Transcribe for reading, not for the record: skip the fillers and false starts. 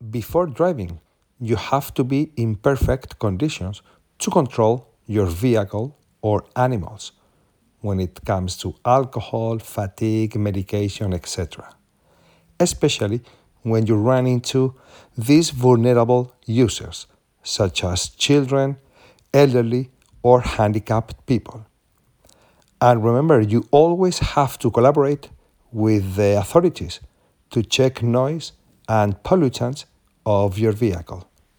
Before driving, you have to be in perfect conditions to control your vehicle or animals when it comes to alcohol, fatigue, medication, etc. Especially when you run into these vulnerable users, such as children, elderly, or handicapped people. And remember, you always have to collaborate with the authorities to check noise and pollutants of your vehicle.